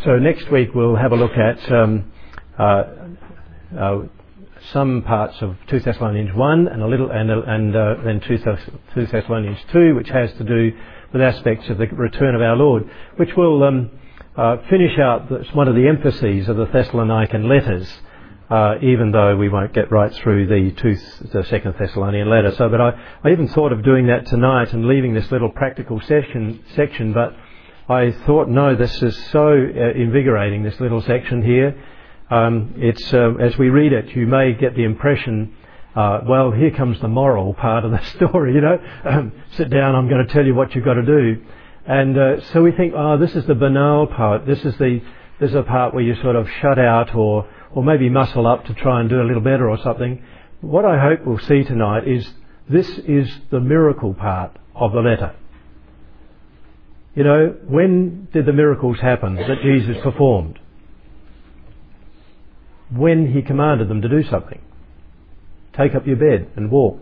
So next week we'll have a look at some parts of 2 Thessalonians 1 and a little, and then 2 Thessalonians 2, which has to do with aspects of the return of our Lord, which will finish out one of the emphases of the Thessalonican letters, even though we won't get right through the Second Thessalonian letter. So, but I even thought of doing that tonight and leaving this little practical section, but I thought, no, this is so invigorating, this little section here. It's as we read it, you may get the impression, well, here comes the moral part of the story, sit down, I'm going to tell you what you've got to do. And so we think, this is the banal part, this is a part where you sort of shut out or maybe muscle up to try and do a little better or something. What I hope we'll see tonight is this is the miracle part of the letter. When did the miracles happen that Jesus performed? When he commanded them to do something. Take up your bed and walk.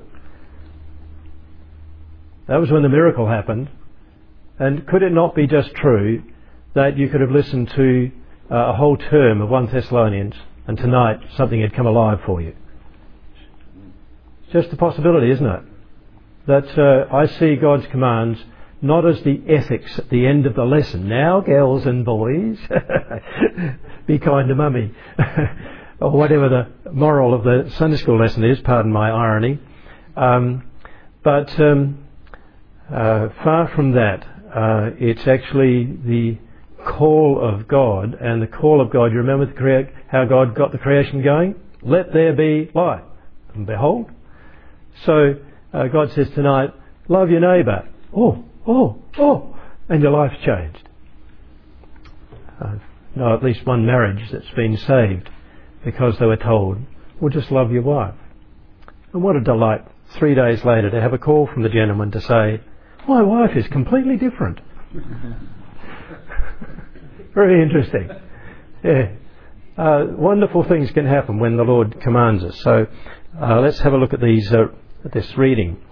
That was when the miracle happened. And could it not be just true that you could have listened to a whole term of 1 Thessalonians and tonight something had come alive for you? It's just a possibility, isn't it? That I see God's commands not as the ethics at the end of the lesson. Now, girls and boys, be kind to mummy. Or whatever the moral of the Sunday school lesson is, pardon my irony. But far from that, it's actually the call of God, and the call of God, you remember how God got the creation going? Let there be light. And behold. So God says tonight, love your neighbour. And your life's changed. No, at least one marriage that's been saved because they were told, well, just love your wife. And what a delight 3 days later to have a call from the gentleman to say, my wife is completely different. Very interesting. Yeah. Wonderful things can happen when the Lord commands us. So let's have a look at this reading.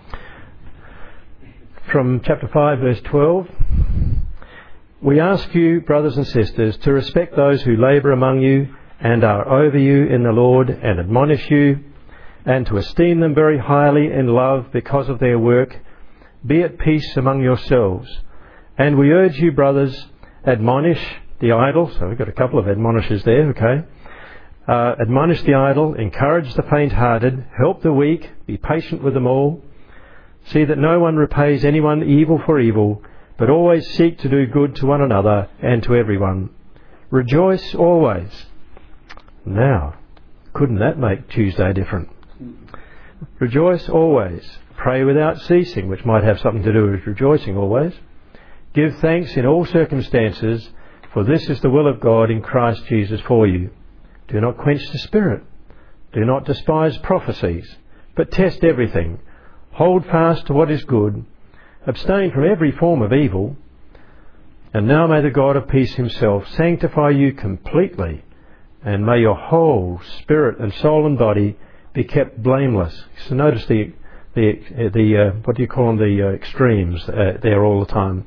From chapter 5, verse 12. We ask you, brothers and sisters, to respect those who labour among you and are over you in the Lord and admonish you, and to esteem them very highly in love because of their work. Be at peace among yourselves. And we urge you, brothers, admonish the idle. So we've got a couple of admonishes there, okay. Admonish the idle, encourage the faint-hearted, help the weak, be patient with them all. See that no one repays anyone evil for evil, but always seek to do good to one another and to everyone. Rejoice always. Now, couldn't that make Tuesday different? Rejoice always. Pray without ceasing, which might have something to do with rejoicing always. Give thanks in all circumstances, for this is the will of God in Christ Jesus for you. Do not quench the Spirit. Do not despise prophecies, but test everything. Hold fast to what is good. Abstain from every form of evil. And now may the God of peace himself sanctify you completely, and may your whole spirit and soul and body be kept blameless. So notice the what do you call them, the extremes there all the time.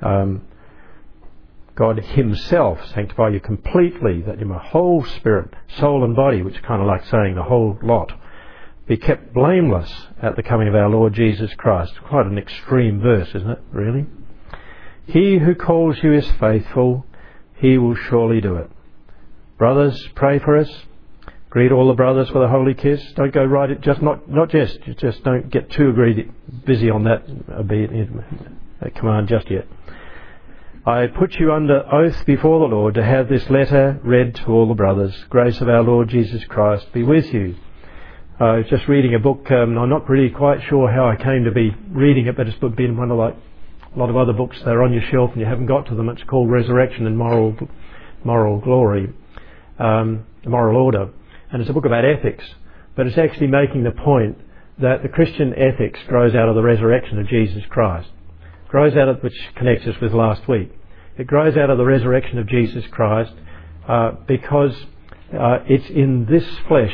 God himself sanctify you completely, that your whole spirit, soul and body, which is kind of like saying the whole lot, be kept blameless at the coming of our Lord Jesus Christ. Quite an extreme verse, isn't it, really? He who calls you is faithful, he will surely do it. Brothers, pray for us. Greet all the brothers with a holy kiss. Don't go right it, just don't get too busy on that command just yet. I put you under oath before the Lord to have this letter read to all the brothers. Grace of our Lord Jesus Christ be with you. I was just reading a book. I'm not really quite sure how I came to be reading it, but it's been one of a lot of other books that are on your shelf and you haven't got to them. It's called Resurrection and Moral Glory, Moral Order. And it's a book about ethics, but it's actually making the point that the Christian ethics grows out of the resurrection of Jesus Christ. Grows out of, which connects us with last week. It grows out of the resurrection of Jesus Christ because it's in this flesh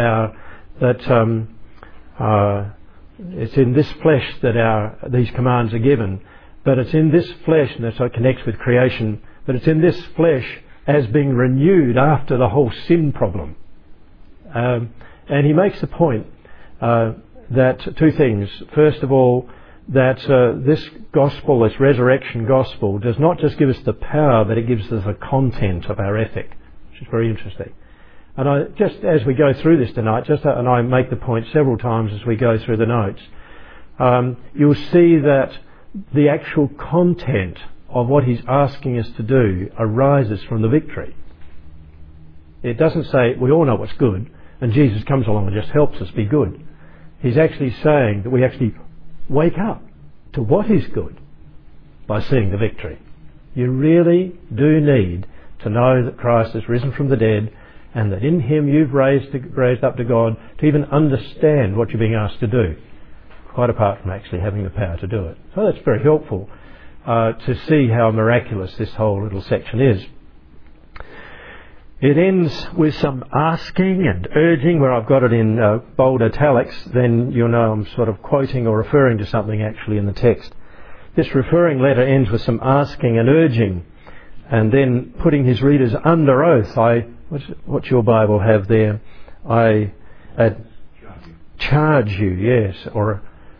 these commands are given. But it's in this flesh, and that's how it connects with creation. But it's in this flesh as being renewed after the whole sin problem. And he makes the point that two things. First of all, that this gospel, this resurrection gospel, does not just give us the power, but it gives us the content of our ethic, which is very interesting. And just as we go through this tonight, and I make the point several times as we go through the notes, you'll see that the actual content of what he's asking us to do arises from the victory. It doesn't say we all know what's good and Jesus comes along and just helps us be good. He's actually saying that we actually wake up to what is good by seeing the victory. You really do need to know that Christ has risen from the dead and that in him you've raised up to God to even understand what you're being asked to do, quite apart from actually having the power to do it. So that's very helpful to see how miraculous this whole little section is. It ends with some asking and urging. Where I've got it in bold italics, then you'll know I'm sort of quoting or referring to something actually in the text. This referring letter ends with some asking and urging, and then putting his readers under oath. What's your Bible have there? I charge you, yes, or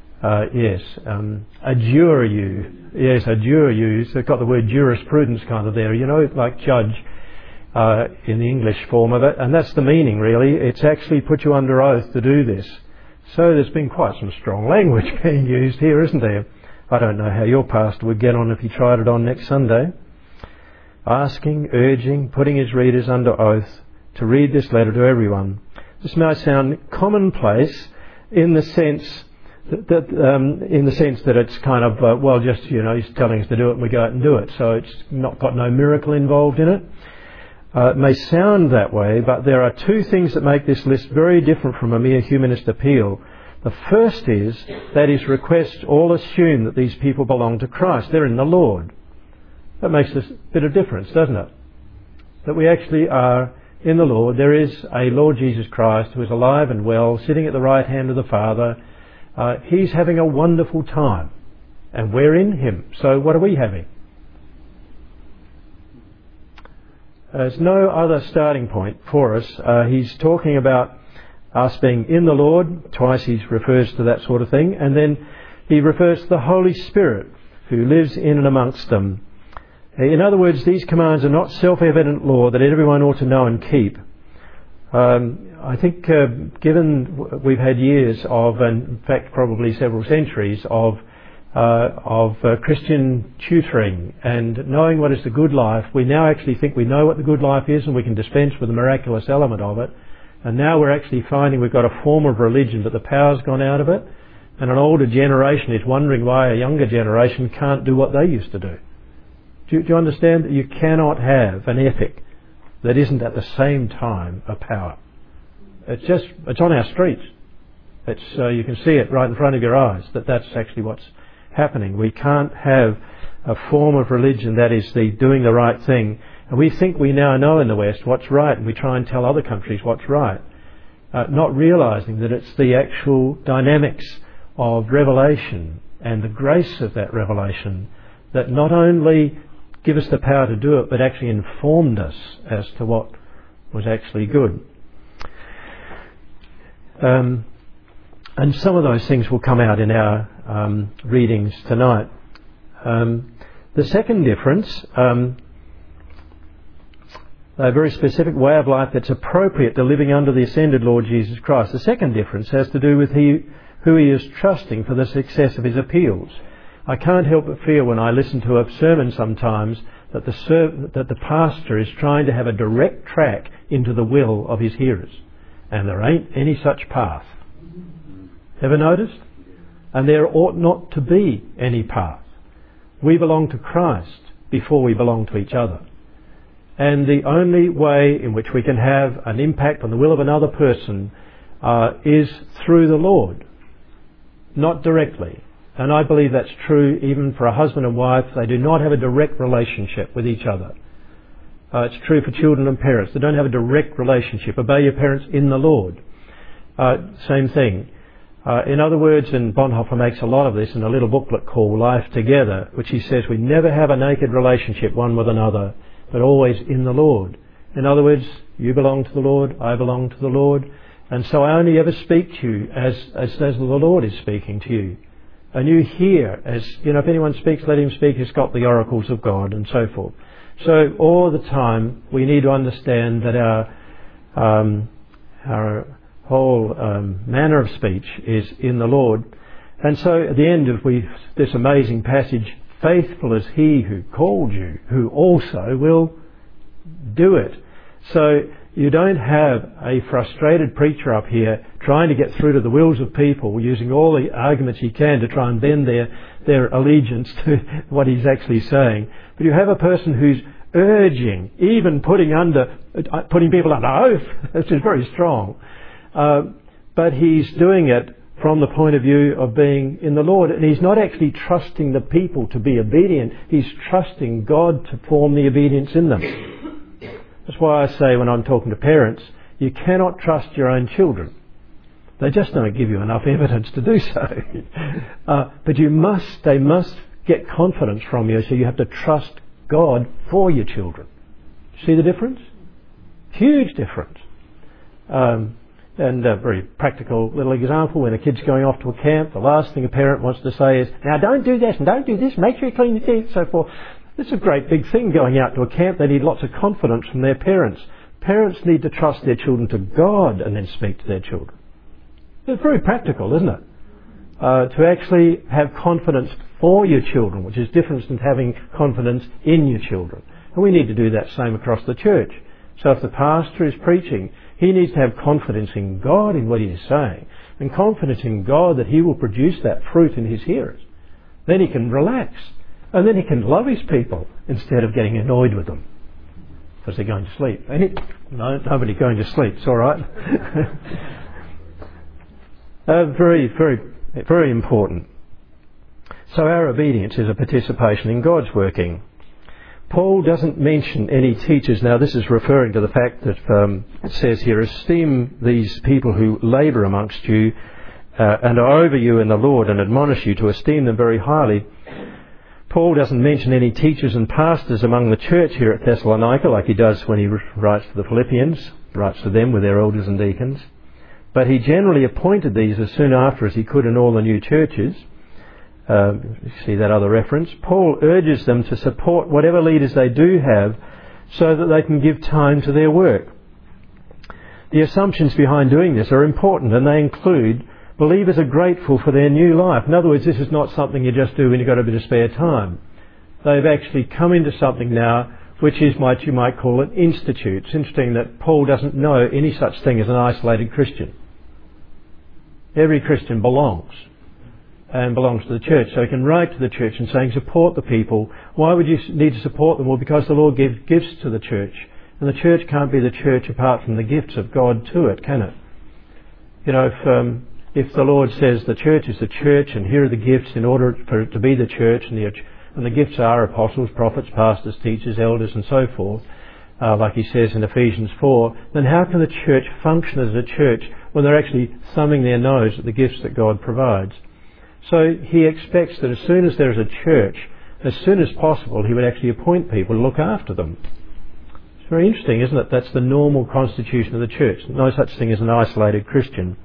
adjure you. Yes, adjure you. So they've got the word jurisprudence kind of there, like judge in the English form of it. And that's the meaning, really. It's actually put you under oath to do this. So there's been quite some strong language being used here, isn't there? I don't know how your pastor would get on if he tried it on next Sunday. Asking, urging, putting his readers under oath to read this letter to everyone. This may sound commonplace in the sense that it's kind of, he's telling us to do it and we go out and do it. So it's not got no miracle involved in it. It may sound that way, but there are two things that make this list very different from a mere humanist appeal. The first is that his request all assume that these people belong to Christ. They're in the Lord. That makes a bit of difference, doesn't it? That we actually are in the Lord. There is a Lord Jesus Christ who is alive and well, sitting at the right hand of the Father. He's having a wonderful time, and we're in him. So what are we having? There's no other starting point for us. He's talking about us being in the Lord. Twice he refers to that sort of thing. And then he refers to the Holy Spirit who lives in and amongst them. In other words, these commands are not self-evident law that everyone ought to know and keep. I think given we've had years of, and in fact probably several centuries of Christian tutoring and knowing what is the good life, we now actually think we know what the good life is and we can dispense with the miraculous element of it. And now we're actually finding we've got a form of religion but the power's gone out of it, and an older generation is wondering why a younger generation can't do what they used to do. Do you understand that you cannot have an ethic that isn't at the same time a power? It's on our streets. You can see it right in front of your eyes that's actually what's happening. We can't have a form of religion that is the doing the right thing. And we think we now know in the West what's right, and we try and tell other countries what's right, not realising that it's the actual dynamics of revelation and the grace of that revelation that not only give us the power to do it, but actually informed us as to what was actually good. And some of those things will come out in our readings tonight. The second difference, a very specific way of life that's appropriate to living under the ascended Lord Jesus Christ. The second difference has to do with who he is trusting for the success of his appeals. I can't help but feel when I listen to a sermon sometimes that the pastor is trying to have a direct track into the will of his hearers. And there ain't any such path. Ever noticed? And there ought not to be any path. We belong to Christ before we belong to each other. And the only way in which we can have an impact on the will of another person is through the Lord, not directly. And I believe that's true even for a husband and wife. They do not have a direct relationship with each other. It's true for children and parents. They don't have a direct relationship. Obey your parents in the Lord. Same thing. In other words, and Bonhoeffer makes a lot of this in a little booklet called Life Together, which he says we never have a naked relationship one with another. but always in the Lord. In other words, you belong to the Lord, I belong to the Lord, and so I only ever speak to you as the Lord is speaking to you. And you hear, as you know, if anyone speaks, let him speak who's got the oracles of God, and so forth. So all the time we need to understand that our whole manner of speech is in the Lord. And so at the end of this amazing passage, faithful is he who called you, who also will do it. So you don't have a frustrated preacher up here trying to get through to the wills of people, using all the arguments he can to try and bend their allegiance to what he's actually saying. But you have a person who's urging, even putting people under oath, which is very strong. But he's doing it from the point of view of being in the Lord. And he's not actually trusting the people to be obedient. He's trusting God to form the obedience in them. That's why I say when I'm talking to parents, you cannot trust your own children. They just don't give you enough evidence to do so. But they must get confidence from you, so you have to trust God for your children. See the difference? Huge difference. And a very practical little example, when a kid's going off to a camp, the last thing a parent wants to say is, now don't do this and don't do this, make sure you clean your teeth, and so forth. It's a great big thing going out to a camp. They need lots of confidence from their parents. Parents need to trust their children to God and then speak to their children. It's very practical, isn't it? To actually have confidence for your children, which is different than having confidence in your children. And we need to do that same across the church. So if the pastor is preaching, he needs to have confidence in God in what he is saying, and confidence in God that he will produce that fruit in his hearers. Then he can relax, and then he can love his people instead of getting annoyed with them because they're going to sleep. Nobody going to sleep, it's all right. Very, very, very important. So our obedience is a participation in God's working. Paul doesn't mention any teachers. Now this is referring to the fact that it says here, esteem these people who labour amongst you and are over you in the Lord, and admonish you to esteem them very highly. Paul doesn't mention any teachers and pastors among the church here at Thessalonica like he does when he writes to the Philippians, writes to them with their elders and deacons. But he generally appointed these as soon after as he could in all the new churches. You see that other reference. Paul urges them to support whatever leaders they do have so that they can give time to their work. The assumptions behind doing this are important, and they include believers are grateful for their new life. In other words, this is not something you just do when you've got a bit of spare time. They've actually come into something now which is what you might call an institute. It's interesting that Paul doesn't know any such thing as an isolated Christian. Every Christian belongs to the church. So he can write to the church and saying, support the people. Why would you need to support them? Well, because the Lord gives gifts to the church. And the church can't be the church apart from the gifts of God to it, can it? You know, if the Lord says the church is the church and here are the gifts in order for it to be the church, and the gifts are apostles, prophets, pastors, teachers, elders and so forth, like he says in Ephesians 4, then how can the church function as a church when they're actually thumbing their nose at the gifts that God provides? So he expects that as soon as there's a church, as soon as possible, he would actually appoint people to look after them. It's very interesting, isn't it? That's the normal constitution of the church. No such thing as an isolated Christian.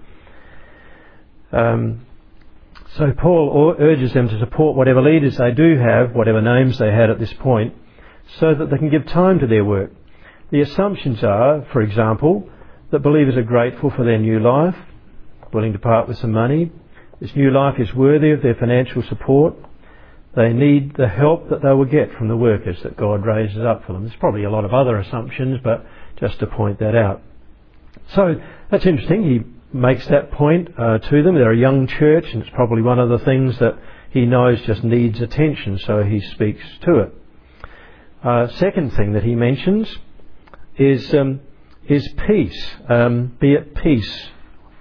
So Paul urges them to support whatever leaders they do have, whatever names they had at this point, so that they can give time to their work. The assumptions are, for example, that believers are grateful for their new life, willing to part with some money. This new life is worthy of their financial support. They need the help that they will get from the workers that God raises up for them. There's probably a lot of other assumptions, but just to point that out. So that's interesting. He makes that point to them. They're a young church, and it's probably one of the things that he knows just needs attention, so he speaks to it. Second thing that he mentions is peace. Be at peace.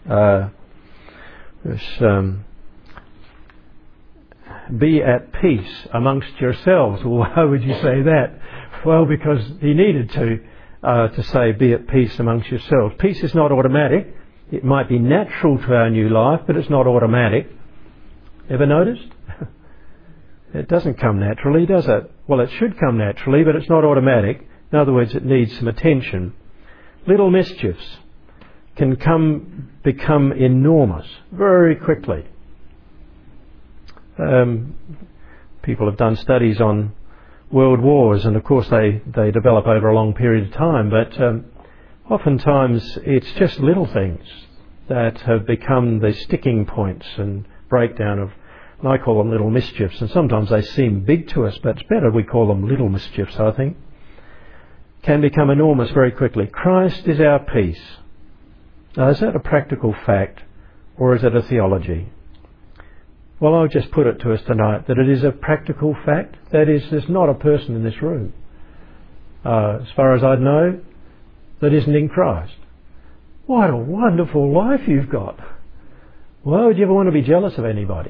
Be at peace amongst yourselves. Well, why would you say that? Well, because he needed to say be at peace amongst yourselves. Peace is not automatic. It might be natural to our new life, but it's not automatic. Ever noticed? It doesn't come naturally, does it? Well, it should come naturally, but it's not automatic. In other words, it needs some attention. Little mischiefs can become enormous very quickly. People have done studies on world wars, and of course they develop over a long period of time, but oftentimes it's just little things that have become the sticking points and breakdown of, and I call them little mischiefs, and sometimes they seem big to us, but it's better we call them little mischiefs, I think. Can become enormous very quickly. Christ is our peace. Now, is that a practical fact, or is it a theology? Well, I'll just put it to us tonight that it is a practical fact. That is, there's not a person in this room, as far as I know, that isn't in Christ. What a wonderful life you've got. Why would you ever want to be jealous of anybody?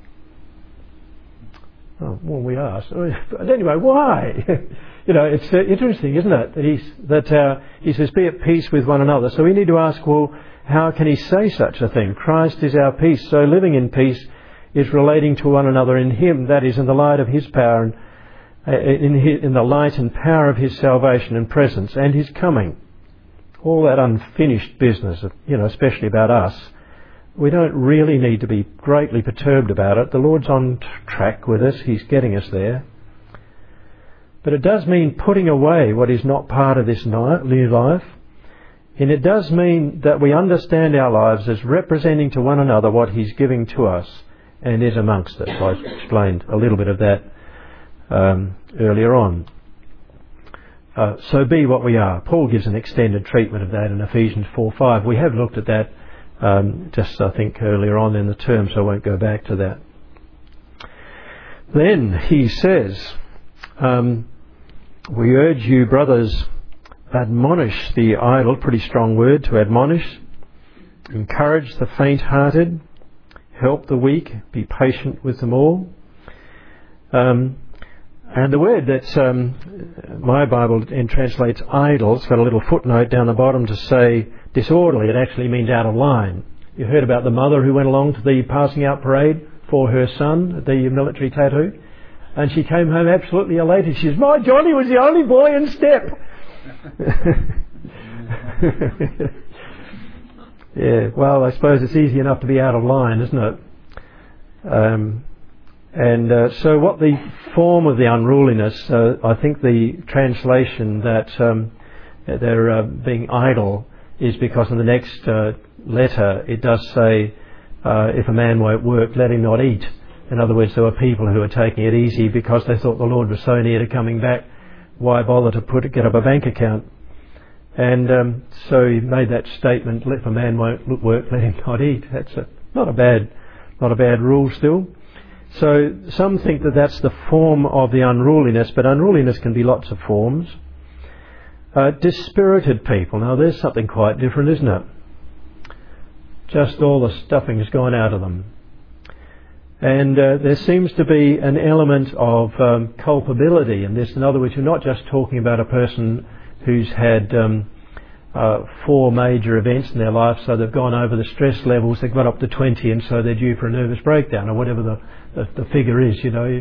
Oh, well, we asked. But anyway, why? It's interesting, isn't it? He says, be at peace with one another. So we need to ask, well, how can he say such a thing? Christ is our peace. So living in peace is relating to one another in him. That is, in the light of his power, and in the light and power of his salvation and presence and his coming. All that unfinished business, especially about us, we don't really need to be greatly perturbed about it. The Lord's on track with us. He's getting us there. But it does mean putting away what is not part of this new life. And it does mean that we understand our lives as representing to one another what he's giving to us and is amongst us. I explained a little bit of that earlier on. So be what we are. Paul gives an extended treatment of that in Ephesians 4:5. We have looked at that I think earlier on in the term, so I won't go back to that. Then he says, we urge you, brothers, admonish the idle, pretty strong word to admonish, encourage the faint-hearted, help the weak, be patient with them all. And the word that my Bible translates idle, it's got a little footnote down the bottom to say disorderly. It actually means out of line. You heard about the mother who went along to the passing out parade for her son at the military tattoo, and she came home absolutely elated. She says, "My Johnny was the only boy in step." Yeah, well, I suppose it's easy enough to be out of line, isn't it? So what the form of the unruliness, I think the translation that they're being idle is because in the next letter it does say, if a man won't work, let him not eat. In other words, there were people who were taking it easy because they thought the Lord was so near to coming back. Why bother to get up a bank account? And so he made that statement, if a man won't work, let him not eat. That's not a bad rule still. So some think that that's the form of the unruliness, but unruliness can be lots of forms. Dispirited people. Now there's something quite different, isn't it? Just all the stuffing's gone out of them. And there seems to be an element of culpability in this. In other words, you're not just talking about a person who's had 4 major events in their life, so they've gone over the stress levels, they've got up to 20, and so they're due for a nervous breakdown, or whatever the figure is,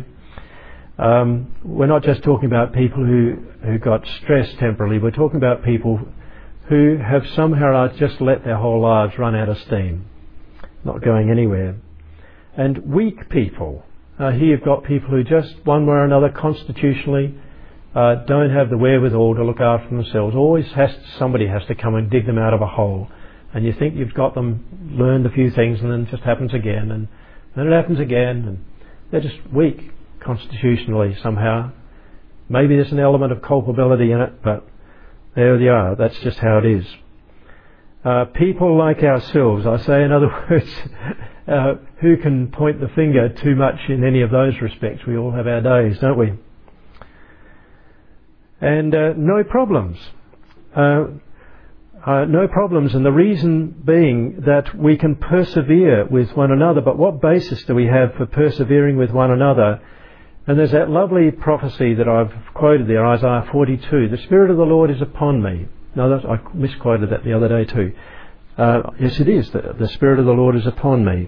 We're not just talking about people who got stressed temporarily, we're talking about people who have somehow just let their whole lives run out of steam, not going anywhere. And weak people. Here you've got people who just, one way or another, constitutionally, don't have the wherewithal to look after themselves. Always somebody has to come and dig them out of a hole. And you think you've got them learned a few things, and then it just happens again, and then it happens again, and they're just weak constitutionally somehow. Maybe there's an element of culpability in it, but there they are. That's just how it is. People like ourselves, I say in other words, who can point the finger too much in any of those respects? We all have our days, don't we? And no problems. No problems, and the reason being that we can persevere with one another. But what basis do we have for persevering with one another? And there's that lovely prophecy that I've quoted there, Isaiah 42. The Spirit of the Lord is upon me. No, I misquoted that the other day too. Yes, it is. The Spirit of the Lord is upon me.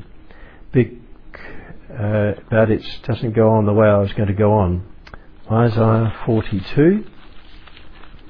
But it doesn't go on the way I was going to go on. Isaiah 42.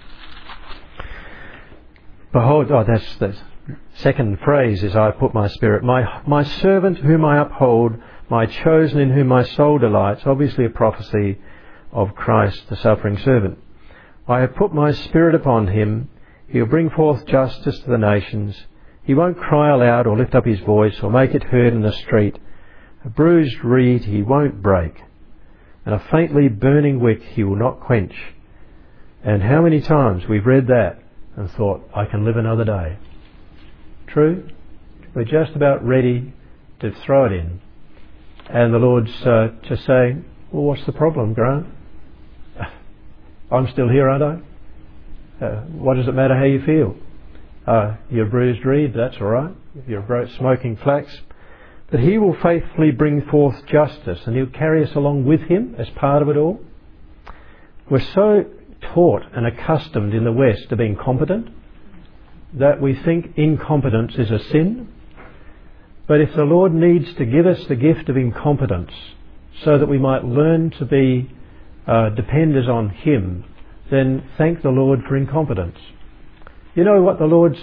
Behold, that's the second phrase is, I put my spirit. My servant whom I uphold, my chosen in whom my soul delights. Obviously a prophecy of Christ, the suffering servant. I have put my spirit upon him. He'll bring forth justice to the nations. He won't cry aloud or lift up his voice or make it heard in the street. A bruised reed he won't break, and a faintly burning wick he will not quench. And how many times we've read that and thought, I can live another day. True? We're just about ready to throw it in. And the Lord's just saying, well, what's the problem, Grant? I'm still here, aren't I? What does it matter how you feel? You're a bruised reed, that's all right. You're a smoking flax. But he will faithfully bring forth justice, and he'll carry us along with him as part of it all. We're so taught and accustomed in the West to being competent that we think incompetence is a sin. But if the Lord needs to give us the gift of incompetence so that we might learn to be dependers on him, then thank the Lord for incompetence. You know what the Lord's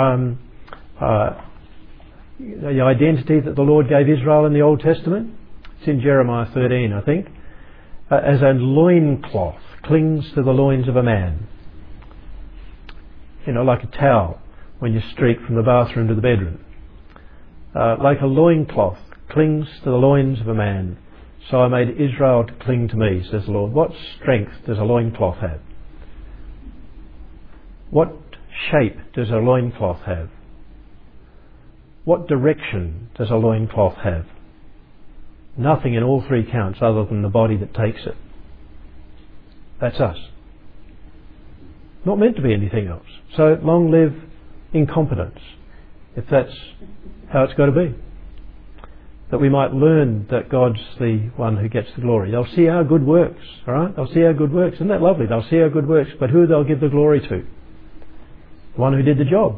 the identity that the Lord gave Israel in the Old Testament? It's in Jeremiah 13, I think. As a loincloth clings to the loins of a man. You know, like a towel when you streak from the bathroom to the bedroom. Like a loincloth clings to the loins of a man. So I made Israel to cling to me, says the Lord. What strength does a loincloth have? What shape does a loincloth have? What direction does a loincloth have? Nothing in all three counts other than the body that takes it. That's us. Not meant to be anything else. So long live incompetence, if that's how it's got to be. That we might learn that God's the one who gets the glory. They'll see our good works, all right? They'll see our good works. Isn't that lovely? They'll see our good works, but who they'll give the glory to? The one who did the job.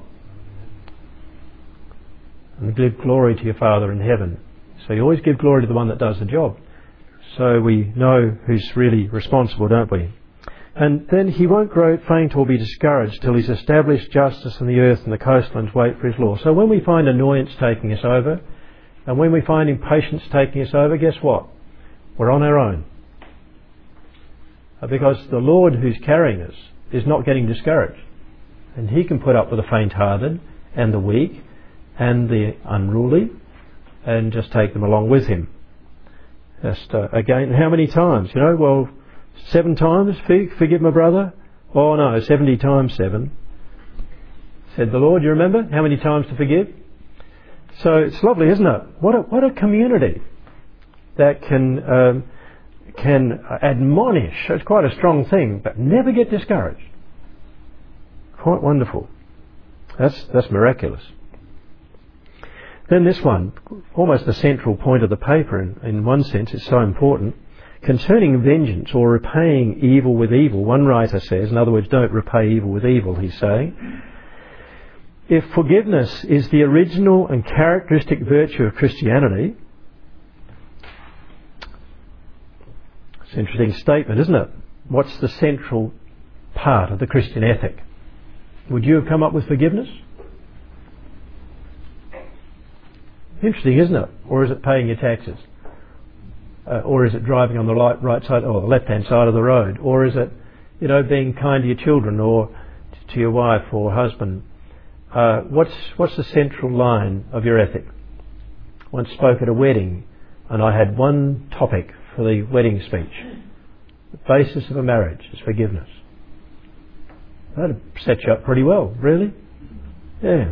And give glory to your Father in heaven. So you always give glory to the one that does the job. So we know who's really responsible, don't we? And then he won't grow faint or be discouraged till he's established justice in the earth and the coastlands wait for his law. So when we find annoyance taking us over, and when we find impatience taking us over, guess what? We're on our own. Because the Lord who's carrying us is not getting discouraged. And he can put up with the faint-hearted and the weak and the unruly and just take them along with him. Just again, how many times? 7 times, forgive my brother? Oh no, 70 times 7. Said the Lord, you remember? How many times to forgive? So it's lovely, isn't it? What a community that can admonish. It's quite a strong thing, but never get discouraged. Quite wonderful. That's miraculous. Then this one, almost the central point of the paper in one sense, it's so important. Concerning vengeance or repaying evil with evil, one writer says, in other words, don't repay evil with evil, he's saying. If forgiveness is the original and characteristic virtue of Christianity, it's an interesting statement, isn't it? What's the central part of the Christian ethic? Would you have come up with forgiveness? Interesting, isn't it? Or is it paying your taxes? Or is it driving on the right side or the left-hand side of the road? Or is it, being kind to your children or to your wife or husband? What's the central line of your ethic? Once spoke at a wedding, and I had one topic for the wedding speech. The basis of a marriage is forgiveness. That'd set you up pretty well, really. Yeah.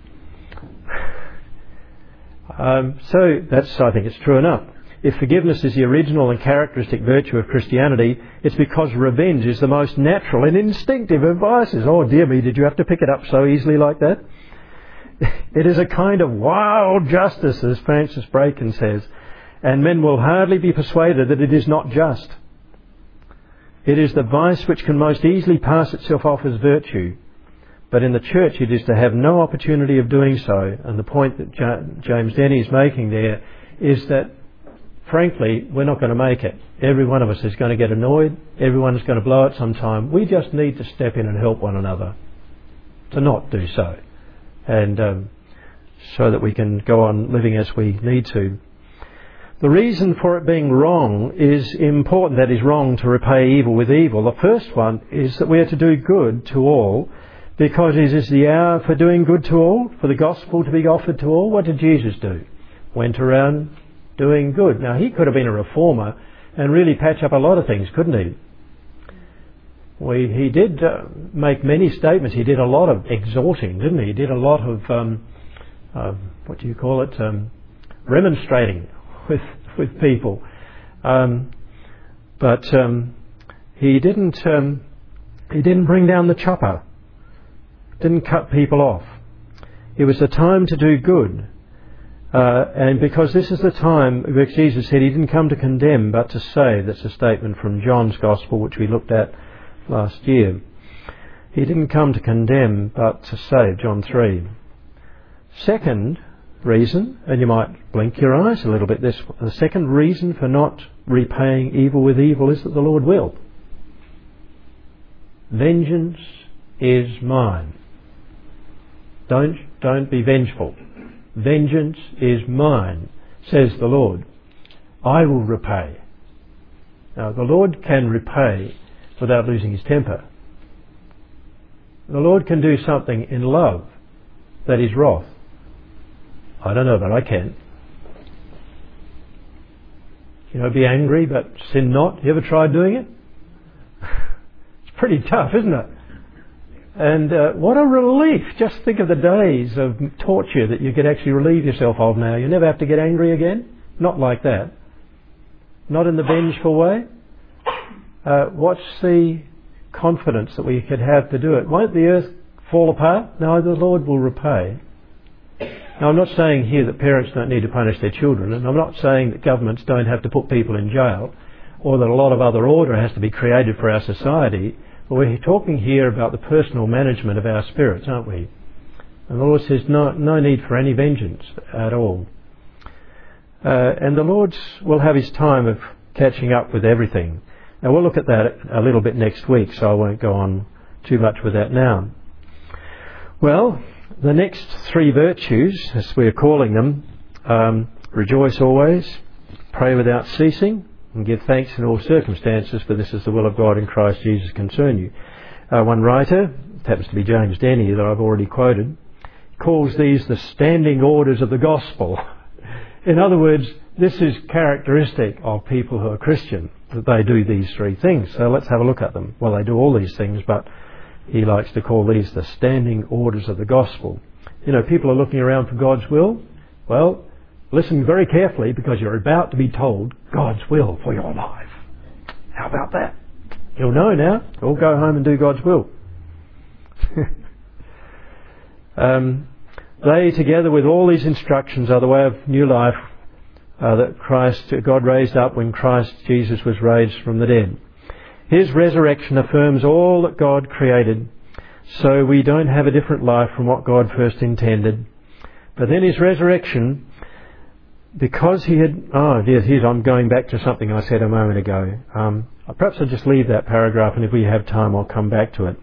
So I think it's true enough. If forgiveness is the original and characteristic virtue of Christianity, it's because revenge is the most natural and instinctive of vices. Oh dear me, did you have to pick it up so easily like that? It is a kind of wild justice, as Francis Bacon says, and men will hardly be persuaded that it is not just. It is the vice which can most easily pass itself off as virtue. But in the church it is to have no opportunity of doing so. And the point that James Denny is making there is that, frankly, we're not going to make it. Every one of us is going to get annoyed. Everyone is going to blow it sometime. We just need to step in and help one another to not do so, and so that we can go on living as we need to. The reason for it being wrong is important. That is, wrong to repay evil with evil. The first one is that we are to do good to all, because it is the hour for doing good to all, for the gospel to be offered to all. What did Jesus do? Went around doing good. Now, he could have been a reformer and really patch up a lot of things, couldn't he? He did make many statements. He did a lot of exhorting, didn't he? He did a lot of, remonstrating with people. But he didn't bring down the chopper. Didn't cut people off. It was the time to do good. And because this is the time, because Jesus said he didn't come to condemn but to save. That's a statement from John's Gospel, which we looked at last year. He didn't come to condemn but to save, John 3. Second reason, and you might blink your eyes a little bit, the second reason for not repaying evil with evil is that the Lord will. Vengeance is mine. Don't be vengeful. Vengeance is mine, says the Lord. I will repay. Now, the Lord can repay without losing his temper. The Lord can do something in love that is wrath. I don't know, but I can. Be angry but sin not. You ever tried doing it? It's pretty tough, isn't it? And what a relief. Just think of the days of torture that you could actually relieve yourself of now. You never have to get angry again. Not like that. Not in the vengeful way. What's the confidence that we could have to do it? Won't the earth fall apart? No, the Lord will repay. Now, I'm not saying here that parents don't need to punish their children, and I'm not saying that governments don't have to put people in jail, or that a lot of other order has to be created for our society. But we're talking here about the personal management of our spirits, aren't we? And the Lord says no need for any vengeance at all. And the Lord will have his time of catching up with everything. Now, we'll look at that a little bit next week, so I won't go on too much with that now. Well, the next three virtues, as we're calling them, rejoice always, pray without ceasing, and give thanks in all circumstances, for this is the will of God in Christ Jesus concern you. One writer, it happens to be James Denny that I've already quoted, calls these the standing orders of the gospel. In other words, this is characteristic of people who are Christian, that they do these three things. So let's have a look at them. Well, they do all these things, but he likes to call these the standing orders of the gospel. People are looking around for God's will. Well, listen very carefully, because you're about to be told God's will for your life. How about that? You'll know now. You'll go home and do God's will. They, together with all these instructions, are the way of new life that God raised up when Christ Jesus was raised from the dead. His resurrection affirms all that God created, so we don't have a different life from what God first intended. But then his resurrection, because he had... I'm going back to something I said a moment ago. Perhaps I'll just leave that paragraph, and if we have time I'll come back to it.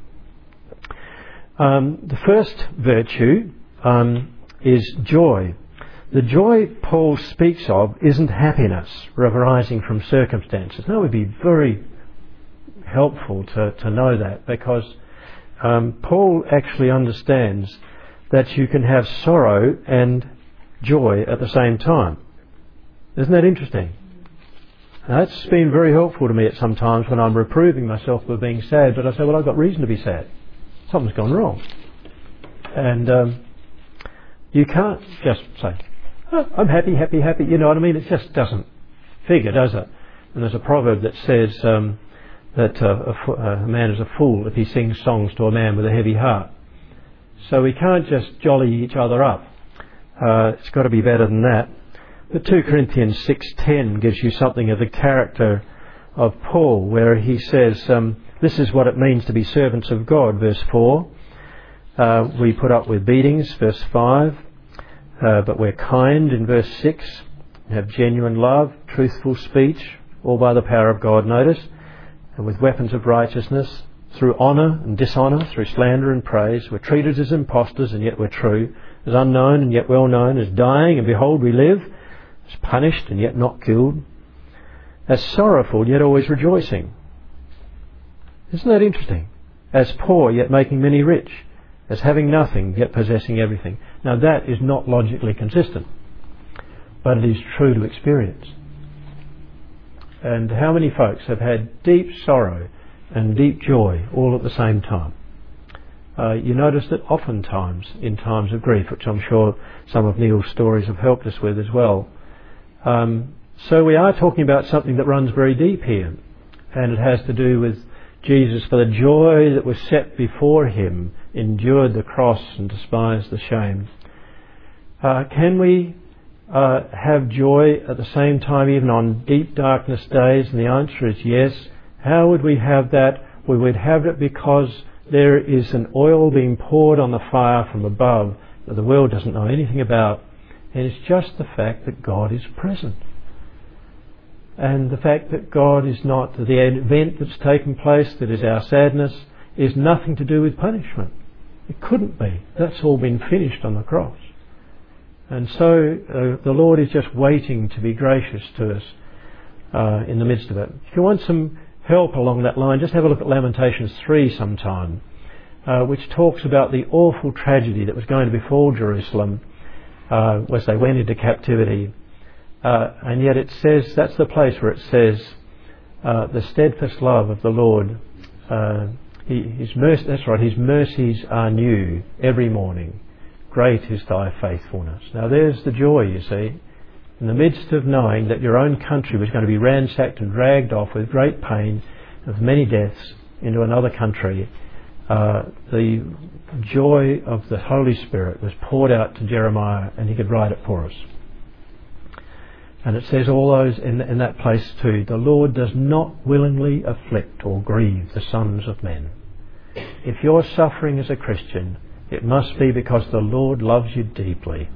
The first virtue is joy. The joy Paul speaks of isn't happiness arising from circumstances. That would be very helpful to know that, because Paul actually understands that you can have sorrow and joy at the same time. Isn't that interesting? Now, that's been very helpful to me at some times when I'm reproving myself for being sad, but I say, well, I've got reason to be sad. Something's gone wrong. And you can't just say, oh, I'm happy, happy, happy. You know what I mean? It just doesn't figure, does it? And there's a proverb that says that a man is a fool if he sings songs to a man with a heavy heart. So we can't just jolly each other up. It's got to be better than that. But 2 Corinthians 6:10 gives you something of the character of Paul, where he says, this is what it means to be servants of God, verse 4. We put up with beatings, verse 5. But we're kind, in verse 6. We have genuine love, truthful speech, all by the power of God, notice. And with weapons of righteousness, through honour and dishonour, through slander and praise. We're treated as impostors and yet we're true, as unknown and yet well known, as dying and behold we live, as punished and yet not killed, as sorrowful yet always rejoicing. Isn't that interesting? As poor yet making many rich, as having nothing yet possessing everything. Now that is not logically consistent, but it is true to experience. And how many folks have had deep sorrow and deep joy all at the same time? You notice that oftentimes in times of grief, which I'm sure some of Neil's stories have helped us with as well. So we are talking about something that runs very deep here, and it has to do with Jesus, for the joy that was set before him, endured the cross and despised the shame. Can we have joy at the same time even on deep darkness days? And the answer is yes. How would we have that? We would have it because there is an oil being poured on the fire from above that the world doesn't know anything about, and it's just the fact that God is present. And the fact that God is not, the event that's taken place that is our sadness, is nothing to do with punishment. It couldn't be. That's all been finished on the cross. And so the Lord is just waiting to be gracious to us in the midst of it. If you want some help along that line, just have a look at Lamentations 3 sometime, which talks about the awful tragedy that was going to befall Jerusalem as they went into captivity. And yet it says, that's the place where it says, the steadfast love of the Lord, His mercies are new every morning. Great is thy faithfulness. Now there's the joy, you see. In the midst of knowing that your own country was going to be ransacked and dragged off with great pain of many deaths into another country, the joy of the Holy Spirit was poured out to Jeremiah, and he could write it for us. And it says all those in that place too, the Lord does not willingly afflict or grieve the sons of men. If you're suffering as a Christian, it must be because the Lord loves you deeply.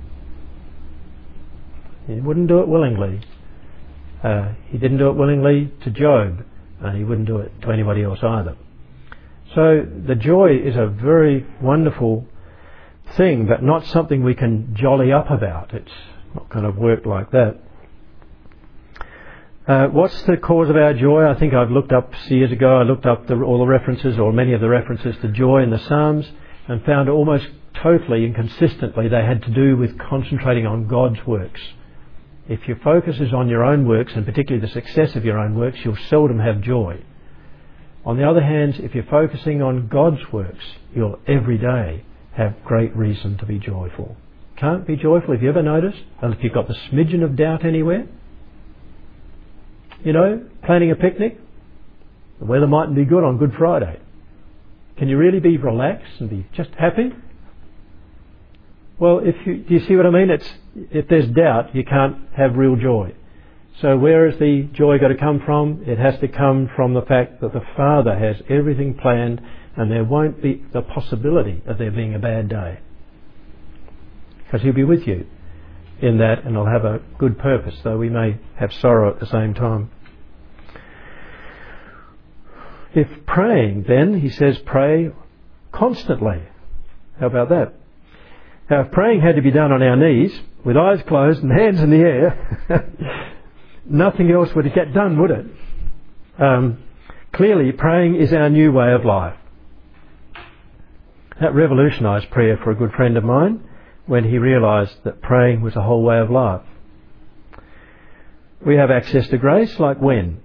He wouldn't do it willingly. He didn't do it willingly to Job, and he wouldn't do it to anybody else either. So the joy is a very wonderful thing, but not something we can jolly up about. It's not going to work like that. What's the cause of our joy? I think I've looked up years ago, I looked up all the references, or many of the references to joy in the Psalms, and found almost totally and consistently they had to do with concentrating on God's works. If your focus is on your own works, and particularly the success of your own works, you'll seldom have joy. On the other hand, if you're focusing on God's works, you'll every day have great reason to be joyful. Can't be joyful, have you ever noticed? And if you've got the smidgen of doubt anywhere, you know, planning a picnic, the weather mightn't be good on Good Friday. Can you really be relaxed and be just happy? Well, do you see what I mean? If there's doubt, you can't have real joy. So where is the joy got to come from? It has to come from the fact that the Father has everything planned, and there won't be the possibility of there being a bad day. Because He'll be with you in that, and He'll have a good purpose, though we may have sorrow at the same time. If praying, then, he says, pray constantly. How about that? Now, if praying had to be done on our knees, with eyes closed and hands in the air, nothing else would get done, would it? Clearly, praying is our new way of life. That revolutionised prayer for a good friend of mine when he realised that praying was a whole way of life. We have access to grace, like when?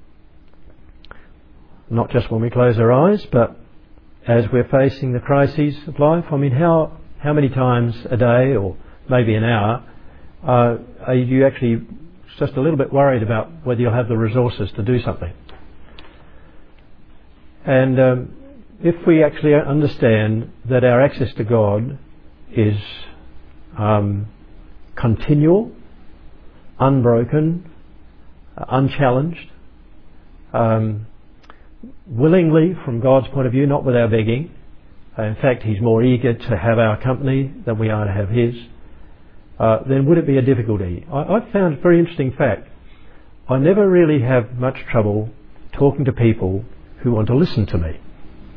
Not just when we close our eyes, but as we're facing the crises of life. I mean, how many times a day, or maybe an hour, are you actually just a little bit worried about whether you'll have the resources to do something? And if we actually understand that our access to God is continual, unbroken, unchallenged, willingly from God's point of view, not with our begging. In fact, He's more eager to have our company than we are to have His. Then would it be a difficulty? I've found a very interesting fact. I never really have much trouble talking to people who want to listen to me.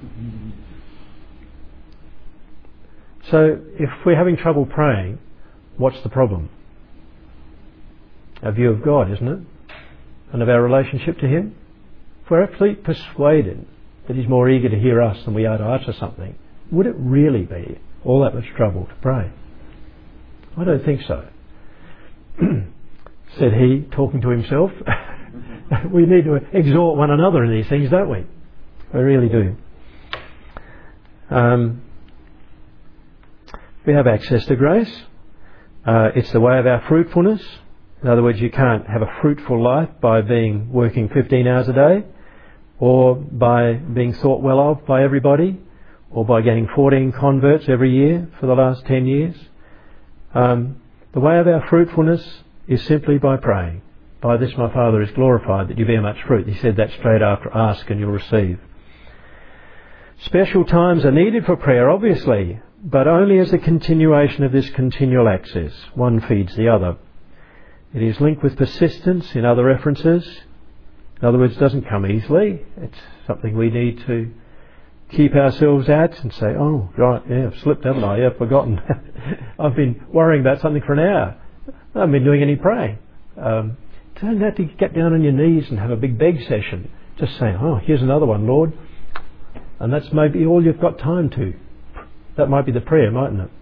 So if we're having trouble praying, what's the problem? Our view of God, isn't it? And of our relationship to Him? If we're actually persuaded that He's more eager to hear us than we are to utter something, would it really be all that much trouble to pray? I don't think so. Said he, talking to himself. We need to exhort one another in these things, don't we? We really do. We have access to grace. It's the way of our fruitfulness. In other words, you can't have a fruitful life by working 15 hours a day, or by being thought well of by everybody, or by getting 14 converts every year for the last 10 years. The way of our fruitfulness is simply by praying. By this my Father is glorified, that you bear much fruit. He said that straight after, ask and you'll receive. Special times are needed for prayer, obviously, but only as a continuation of this continual access. One feeds the other. It is linked with persistence in other references. In other words, it doesn't come easily. It's something we need to keep ourselves at and say, oh, right, yeah, I've slipped, haven't I? Yeah, I've forgotten. I've been worrying about something for an hour. I haven't been doing any praying. Don't have to get down on your knees and have a big beg session. Just say, oh, here's another one, Lord. And that's maybe all you've got time to. That might be the prayer, mightn't it?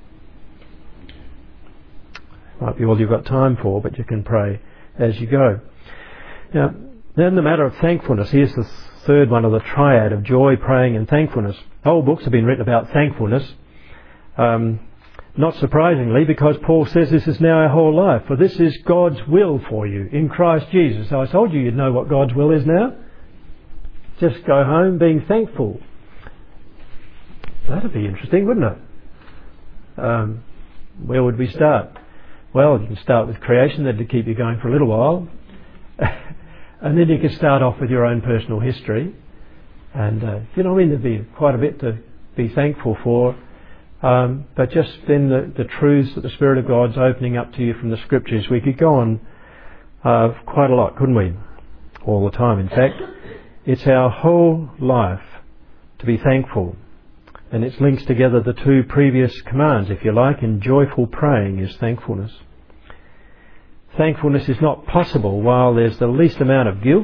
Might be all you've got time for, but you can pray as you go. Now, then the matter of thankfulness. Here's the third one of the triad of joy, praying and thankfulness. Whole books have been written about thankfulness. Not surprisingly, because Paul says this is now our whole life. For this is God's will for you in Christ Jesus. So I told you you'd know what God's will is now. Just go home being thankful. That'd be interesting, wouldn't it? Where would we start? Well, you can start with creation. That'd keep you going for a little while. And then you can start off with your own personal history. And, there'd be quite a bit to be thankful for. But just then the truths that the Spirit of God's opening up to you from the Scriptures, we could go on quite a lot, couldn't we? All the time, in fact. It's our whole life to be thankful. And it links together the two previous commands, if you like, in joyful praying is thankfulness. Thankfulness is not possible while there's the least amount of guilt,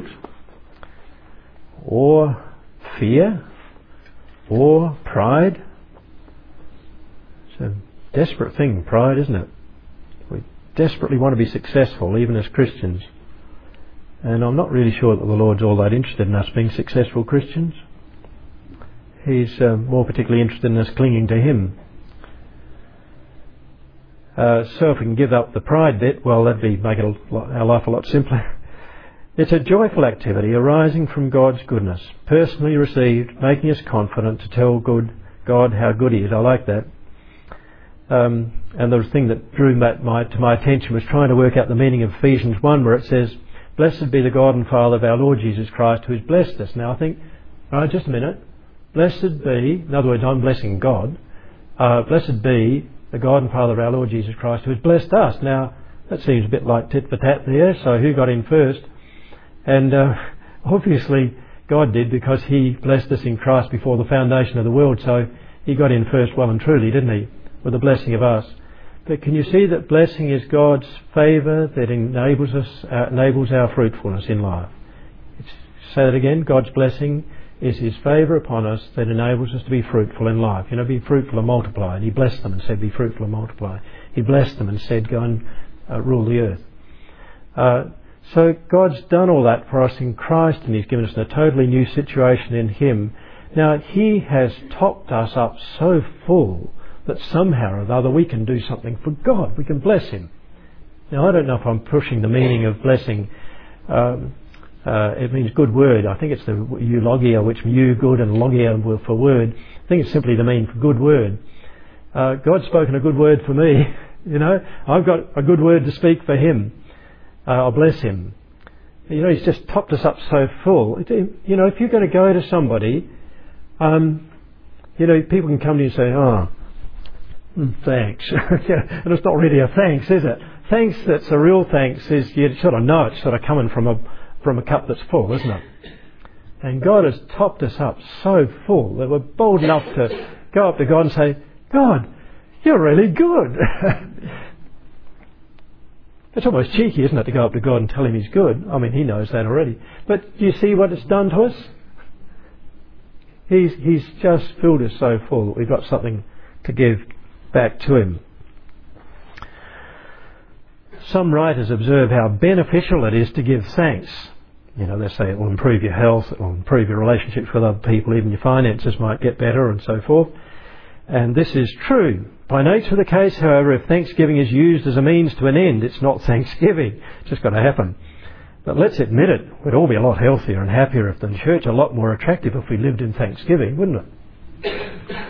or fear, or pride. It's a desperate thing, pride, isn't it? We desperately want to be successful, even as Christians. And I'm not really sure that the Lord's all that interested in us being successful Christians. He's more particularly interested in us clinging to Him. So if we can give up the pride bit, well, that'd make our life a lot simpler. It's a joyful activity arising from God's goodness, personally received, making us confident to tell God how good He is. I like that. And the thing that drew that to my attention was trying to work out the meaning of Ephesians 1, where it says, "Blessed be the God and Father of our Lord Jesus Christ, who has blessed us." Now I think, right, just a minute. Blessed be, in other words, I'm blessing God. Blessed be the God and Father of our Lord Jesus Christ, who has blessed us. Now, that seems a bit like tit for tat there, so who got in first? And obviously God did, because He blessed us in Christ before the foundation of the world, so He got in first well and truly, didn't He, with the blessing of us. But can you see that blessing is God's favour that enables our fruitfulness in life? Say that again. God's blessing is His favour upon us that enables us to be fruitful in life. Be fruitful and multiply. And He blessed them and said, be fruitful and multiply. He blessed them and said, go and rule the earth. So God's done all that for us in Christ, and He's given us a totally new situation in Him. Now, He has topped us up so full that somehow or other we can do something for God. We can bless Him. Now, I don't know if I'm pushing the meaning of blessing. It means good word. I think it's the eulogia, which you good, and logia for word. I think it's simply the meaning for good word. God's spoken a good word for me. I've got a good word to speak for Him. I'll bless Him. He's just topped us up so full. If you're going to go to somebody, people can come to you and say, oh, thanks. And it's not really a thanks, is it? Thanks that's a real thanks is you sort of know it's sort of coming from a cup that's full, isn't it? And God has topped us up so full that we're bold enough to go up to God and say, God, you're really good. It's almost cheeky, isn't it, to go up to God and tell him he's good. I mean, he knows that already. But do you see what it's done to us? He's just filled us so full that we've got something to give back to him. Some writers observe how beneficial it is to give thanks. You know, they say it will improve your health, it will improve your relationships with other people, even your finances might get better and so forth. And this is true. By nature of the case, however, if thanksgiving is used as a means to an end, it's not thanksgiving. It's just got to happen. But let's admit it, we'd all be a lot healthier and happier if the church, a lot more attractive if we lived in thanksgiving, wouldn't it?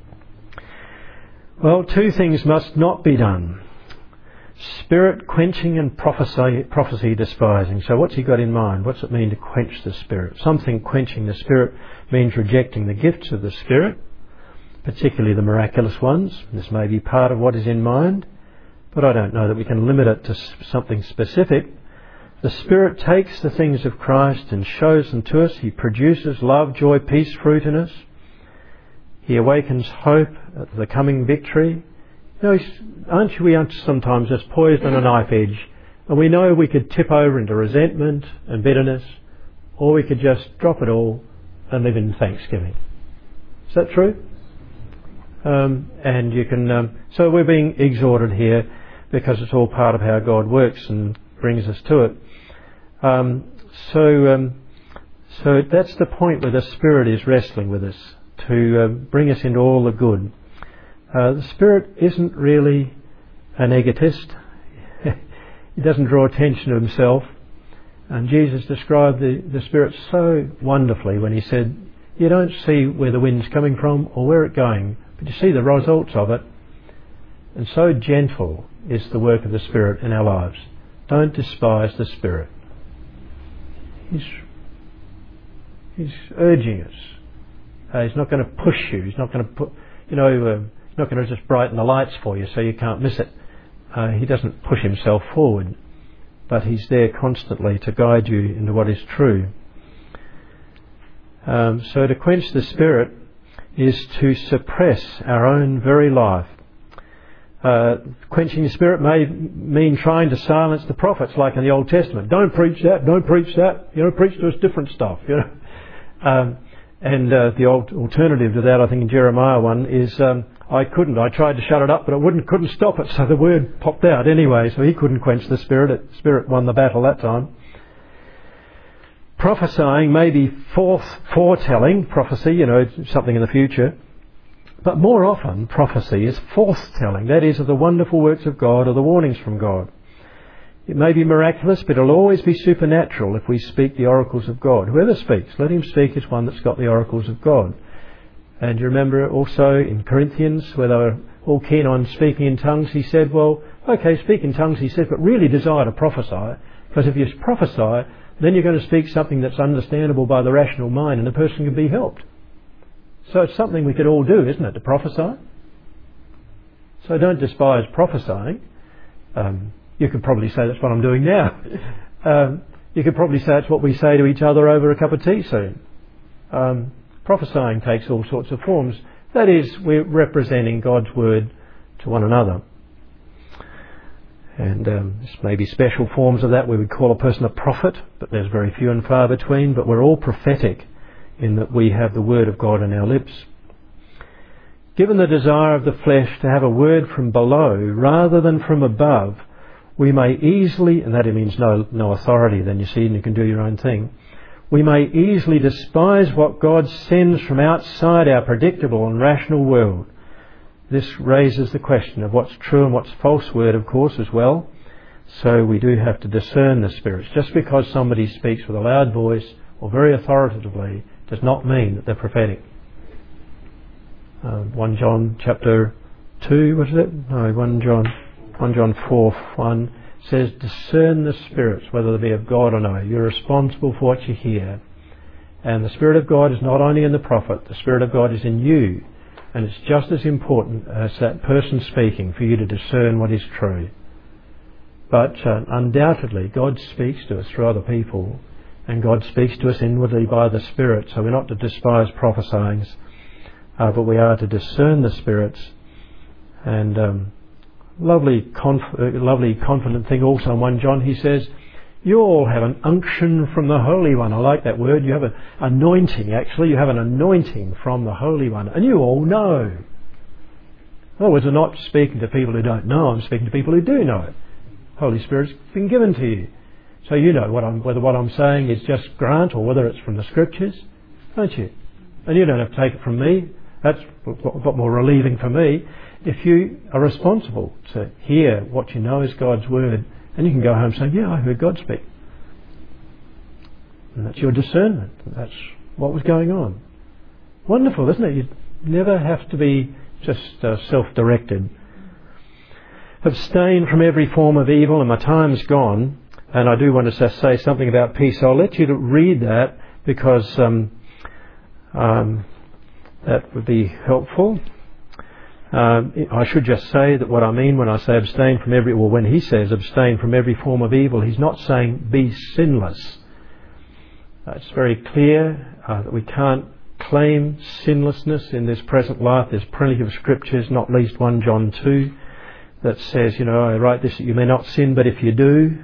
Well, two things must not be done. Spirit quenching and prophecy despising. So what's he got in mind? What's it mean to quench the Spirit? Something quenching the Spirit means rejecting the gifts of the Spirit, particularly the miraculous ones. This may be part of what is in mind, but I don't know that we can limit it to something specific. The Spirit takes the things of Christ and shows them to us. He produces love, joy, peace, fruit in us. He awakens hope at the coming victory. You know, aren't we sometimes just poised on a knife edge, and we know we could tip over into resentment and bitterness, or we could just drop it all and live in thanksgiving. Is that true? And you can. So we're being exhorted here because it's all part of how God works and brings us to it. So that's the point where the Spirit is wrestling with us to bring us into all the good. The Spirit isn't really an egotist. He doesn't draw attention to himself. And Jesus described the Spirit so wonderfully when he said, you don't see where the wind's coming from or where it's going, but you see the results of it. And so gentle is the work of the Spirit in our lives. Don't despise the Spirit. He's urging us. He's not going to push you. He's not going to put, he's not going to just brighten the lights for you so you can't miss it. He doesn't push himself forward, but he's there constantly to guide you into what is true. So to quench the Spirit is to suppress our own very life. Quenching the Spirit may mean trying to silence the prophets, like in the Old Testament. Don't preach that, don't preach that, preach to us different stuff, And the alternative to that, I think in Jeremiah 1, is I tried to shut it up, but it couldn't stop it, so the word popped out anyway, so he couldn't quench the Spirit. The Spirit won the battle that time. Prophesying may be foretelling, prophecy, something in the future. But more often, prophecy is forthtelling, that is, of the wonderful works of God or the warnings from God. It may be miraculous, but it'll always be supernatural if we speak the oracles of God. Whoever speaks, let him speak as one that's got the oracles of God. And you remember also in Corinthians, where they were all keen on speaking in tongues, he said, well, okay, speak in tongues, he said, but really desire to prophesy, because if you prophesy, then you're going to speak something that's understandable by the rational mind, and the person can be helped. So it's something we could all do, isn't it, to prophesy? So don't despise prophesying. You could probably say that's what I'm doing now. You could probably say it's what we say to each other over a cup of tea soon. Prophesying takes all sorts of forms. That is, we're representing God's word to one another. And this may be special forms of that. We would call a person a prophet, but there's very few and far between. But we're all prophetic in that we have the word of God in our lips. Given the desire of the flesh to have a word from below rather than from above, we may easily, and that means no authority then, you see, and you can do your own thing, we may easily despise what God sends from outside our predictable and rational world. This raises the question of what's true and what's false word, of course, as well. So we do have to discern the spirits. Just because somebody speaks with a loud voice or very authoritatively does not mean that they're prophetic. 1 John chapter 2, was it? No, 1 John 4:1 says, discern the spirits, whether they be of God or no. You're responsible for what you hear. And the Spirit of God is not only in the prophet, the Spirit of God is in you. And it's just as important as that person speaking for you to discern what is true. But undoubtedly, God speaks to us through other people. and God speaks to us inwardly by the Spirit. So we're not to despise prophesying, but we are to discern the spirits. And lovely confident thing also in 1 John, he says, you all have an unction from the Holy One. I like that word. You have an anointing, actually. You have an anointing from the Holy One. And you all know. In other words, I'm not speaking to people who don't know. I'm speaking to people who do know it. Holy Spirit's been given to you. So you know whether what I'm saying is just grant or whether it's from the Scriptures, don't you? And you don't have to take it from me. That's a lot more relieving for me. If you are responsible to hear what you know is God's Word, and you can go home saying, yeah, I heard God speak. And that's your discernment. That's what was going on. Wonderful, isn't it? You never have to be just self-directed. Abstain from every form of evil, and my time's gone, and I do want to say something about peace. I'll let you to read that because that would be helpful. I should just say that what I mean when I say abstain from every, or when he says abstain from every form of evil, he's not saying be sinless. It's very clear that we can't claim sinlessness in this present life. There's plenty of scriptures, not least 1 John 2, that says, I write this that you may not sin, but if you do.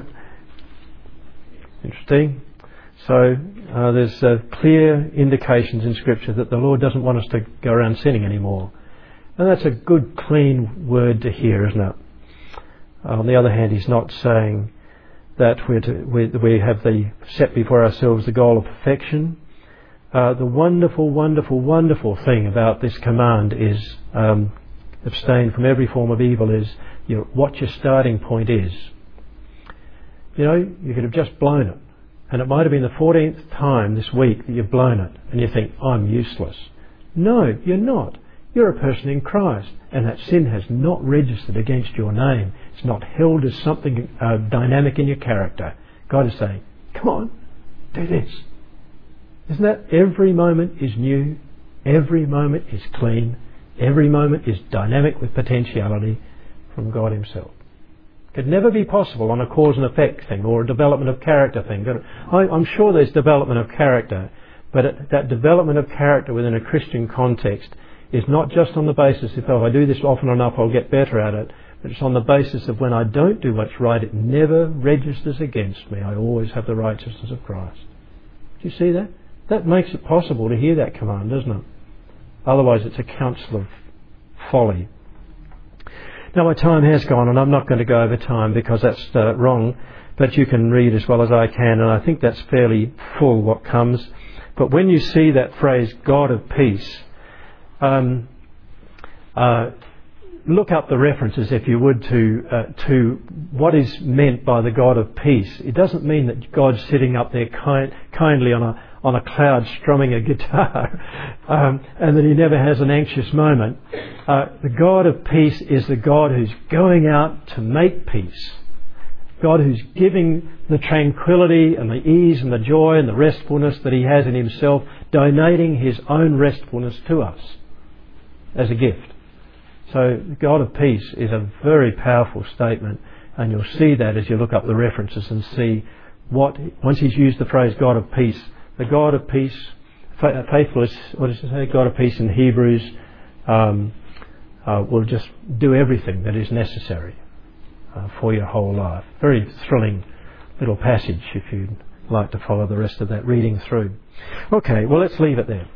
Interesting. So there's clear indications in Scripture that the Lord doesn't want us to go around sinning anymore. And that's a good, clean word to hear, isn't it? On the other hand, he's not saying that we have set before ourselves the goal of perfection. The wonderful, wonderful, wonderful thing about this command is abstain from every form of evil is what your starting point is. You could have just blown it. And it might have been the 14th time this week that you've blown it. And you think, I'm useless. No, you're not. You're a person in Christ. And that sin has not registered against your name. It's not held as something dynamic in your character. God is saying, come on, do this. Isn't that every moment is new? Every moment is clean. Every moment is dynamic with potentiality from God Himself. Could never be possible on a cause and effect thing or a development of character thing. I'm sure there's development of character, but that development of character within a Christian context is not just on the basis if I do this often enough I'll get better at it, but it's on the basis of when I don't do what's right, it never registers against me. I always have the righteousness of Christ. Do you see that? That makes it possible to hear that command, doesn't it? Otherwise it's a counsel of folly. Now my time has gone and I'm not going to go over time because that's wrong, but you can read as well as I can, and I think that's fairly full what comes. But when you see that phrase, God of peace, look up the references, if you would, to what is meant by the God of peace. It doesn't mean that God's sitting up there kindly on a cloud strumming a guitar and that He never has an anxious moment. The God of peace is the God who's going out to make peace. God who's giving the tranquility and the ease and the joy and the restfulness that He has in Himself, donating His own restfulness to us as a gift. So the God of peace is a very powerful statement, and you'll see that as you look up the references and see once He's used the phrase God of peace, the God of peace, faithful is, what does it say? God of peace in Hebrews will just do everything that is necessary for your whole life. Very thrilling little passage if you'd like to follow the rest of that reading through. Okay, well let's leave it there.